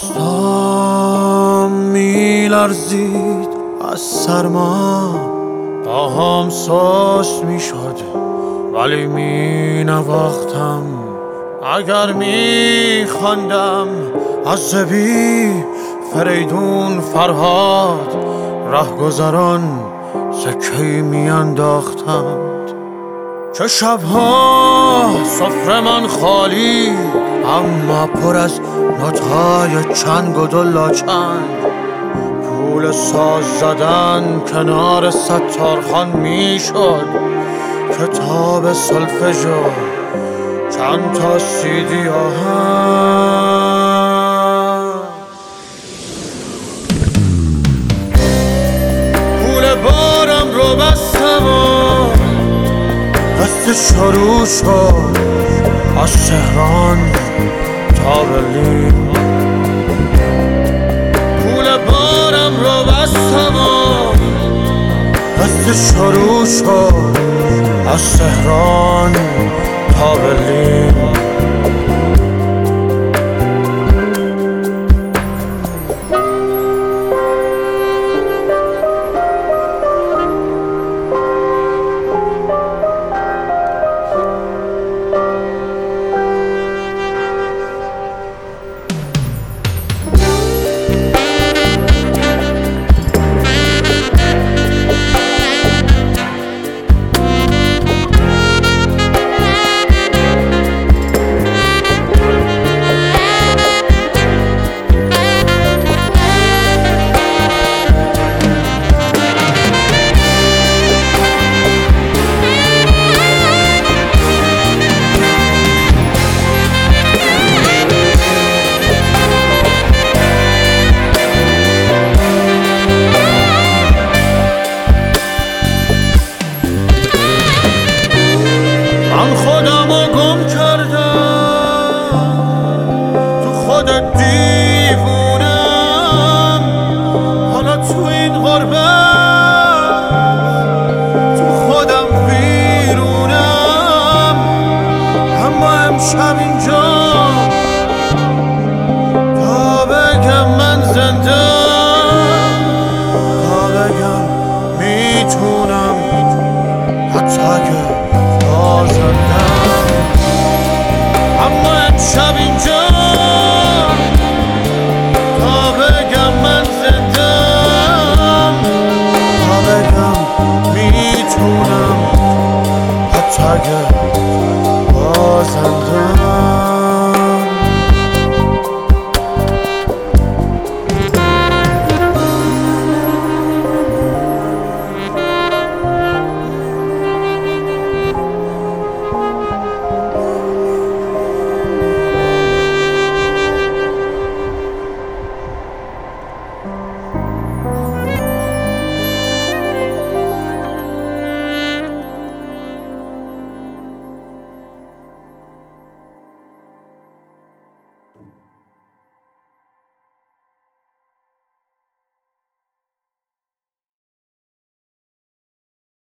دستام میلرزید از سرما، پاهام سست میشد ولی می نواختم. اگر میخواندم از زبی فریدون فرهاد، رهگذران سکه‌ای میانداختند. چه شبها سفره‌مان خالی اما پر از نوت‌های چنگ و دلاچنگ. پول ساز زدن کنار ستارخوان میشد، کتاب سولفژو، چند تا CD آهنگ. پول بارم رو بستم و قصه شروع شد از تهران تا برلین. پول بارم رو بستم و قصه شروع شد از تهران تا برلین. من خودمو گم کردم تو خود دیوونم، حالا تو این غربت تو خودم ویرونم. اما امشب اینجا تا بگم من زندم، تا بگم میتونم، حتی اگه اما امشب